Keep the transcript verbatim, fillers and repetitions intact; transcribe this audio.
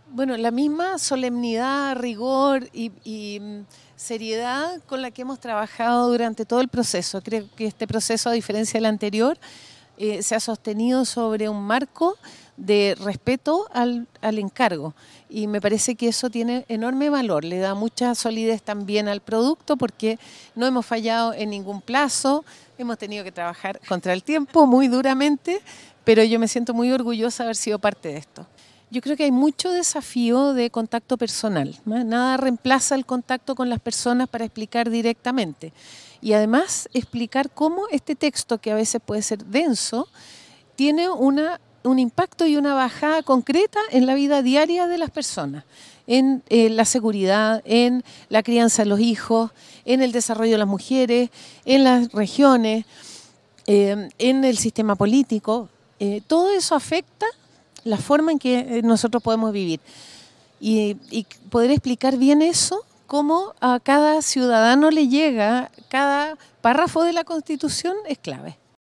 Bueno, la misma solemnidad, rigor y, y, mm, seriedad con la que hemos trabajado durante todo el proceso. Creo que este proceso, a diferencia del anterior, eh, se ha sostenido sobre un marco de respeto al, al encargo. Y me parece que eso tiene enorme valor, le da mucha solidez también al producto porque no hemos fallado en ningún plazo, hemos tenido que trabajar contra el tiempo muy duramente, pero yo me siento muy orgullosa de haber sido parte de esto. Yo creo que hay mucho desafío de contacto personal, ¿no? Nada reemplaza el contacto con las personas para explicar directamente. Y además explicar cómo este texto, que a veces puede ser denso, tiene una, un impacto y una bajada concreta en la vida diaria de las personas, en eh, la seguridad, en la crianza de los hijos, en el desarrollo de las mujeres, en las regiones, eh, en el sistema político. Eh, todo eso afecta la forma en que nosotros podemos vivir. Y, y poder explicar bien eso, cómo a cada ciudadano le llega cada párrafo de la Constitución, es clave.